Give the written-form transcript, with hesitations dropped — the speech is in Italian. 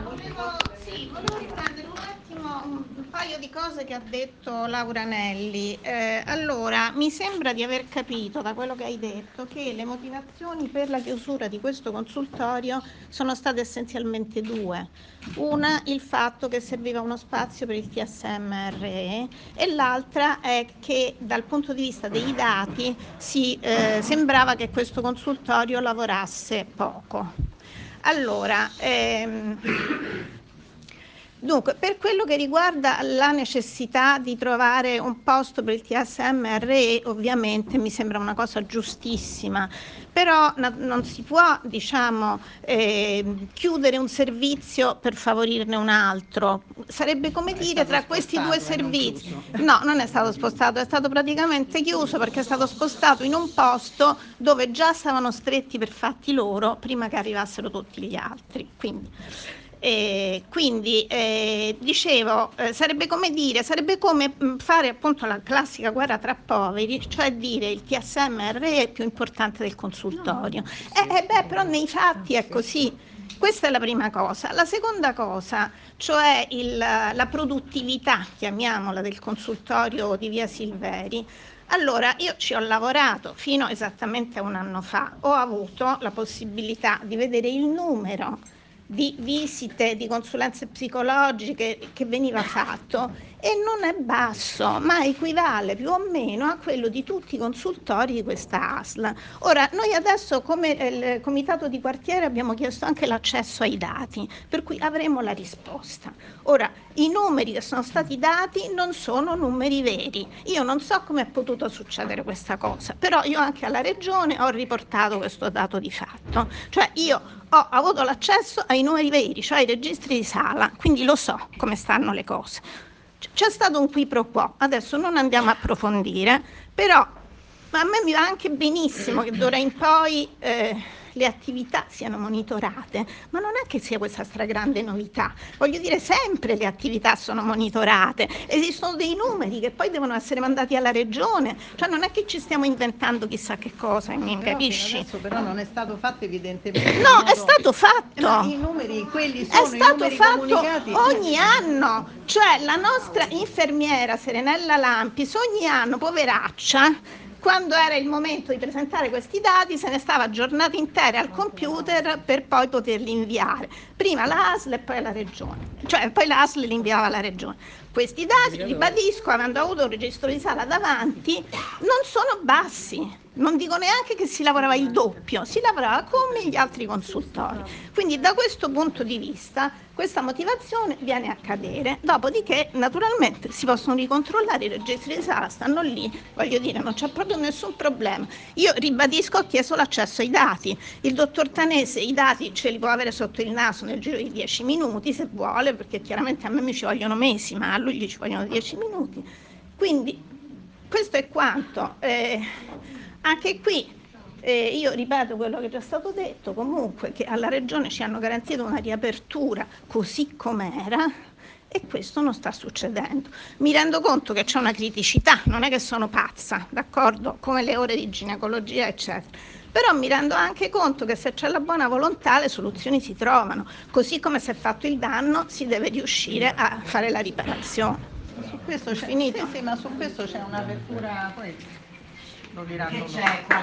Volevo riprendere un attimo un paio di cose che ha detto Laura Nelli. Allora, mi sembra di aver capito da quello che hai detto che le motivazioni per la chiusura di questo consultorio sono state essenzialmente due. Una, il fatto che serviva uno spazio per il TSMRE, e l'altra è che dal punto di vista dei dati sembrava che questo consultorio lavorasse poco. Allora, dunque, per quello che riguarda la necessità di trovare un posto per il TSMRE, ovviamente mi sembra una cosa giustissima, però non si può, diciamo, chiudere un servizio per favorirne un altro. Sarebbe come dire tra questi due servizi. No, non è stato spostato, è stato praticamente chiuso perché è stato spostato in un posto dove già stavano stretti per fatti loro prima che arrivassero tutti gli altri. Quindi dicevo, sarebbe come fare appunto la classica guerra tra poveri, cioè dire il TSMRE è più importante del consultorio. Però nei fatti è così. Questa è la prima cosa. La seconda cosa, cioè la produttività, chiamiamola, del consultorio di Via Silveri. Allora, io ci ho lavorato fino esattamente a un anno fa, ho avuto la possibilità di vedere il numero di visite, di consulenze psicologiche che veniva fatto, e non è basso, ma equivale più o meno a quello di tutti i consultori di questa ASL. Ora, noi adesso come il comitato di quartiere abbiamo chiesto anche l'accesso ai dati, per cui avremo la risposta. Ora, i numeri che sono stati dati non sono numeri veri. Io non so come è potuto succedere questa cosa, però io anche alla Regione ho riportato questo dato di fatto. Cioè io ho avuto l'accesso ai numeri veri, cioè ai registri di sala, quindi lo so come stanno le cose. C'è stato un qui pro quo, adesso non andiamo a approfondire, però a me mi va anche benissimo che d'ora in poi le attività siano monitorate, ma non è che sia questa stragrande novità. Voglio dire, sempre le attività sono monitorate, esistono dei numeri che poi devono essere mandati alla regione, cioè non è che ci stiamo inventando chissà che cosa, mi capisci? Adesso però non è stato fatto evidentemente. No, è stato fatto. I numeri, quelli È sono i stato numeri fatto comunicati ogni anno, cioè la nostra infermiera Serenella Lampis ogni anno, poveraccia, quando era il momento di presentare questi dati se ne stava giornate intere al computer per poi poterli inviare, prima la ASL e poi la regione, cioè poi la ASL li inviava alla regione. Questi dati, ribadisco, avendo avuto un registro di sala davanti, non sono bassi. Non dico neanche che si lavorava il doppio, si lavorava come gli altri consultori. Quindi da questo punto di vista questa motivazione viene a cadere. Dopodiché naturalmente si possono ricontrollare i registri di sala, stanno lì, voglio dire, non c'è proprio nessun problema. Io ribadisco, ho chiesto l'accesso ai dati. Il dottor Tanese i dati ce li può avere sotto il naso nel giro di 10 minuti se vuole, perché chiaramente a me mi ci vogliono mesi, ma a lui gli ci vogliono 10 minuti. Quindi questo è quanto. Anche qui io ripeto quello che è già stato detto, comunque che alla Regione ci hanno garantito una riapertura così com'era, e questo non sta succedendo. Mi rendo conto che c'è una criticità, non è che sono pazza, d'accordo? Come le ore di ginecologia, eccetera. Però mi rendo anche conto che se c'è la buona volontà le soluzioni si trovano, così come se è fatto il danno si deve riuscire a fare la riparazione. Su questo c'è, Finito? sì, ma su questo c'è un'apertura, poi lo diranno loro.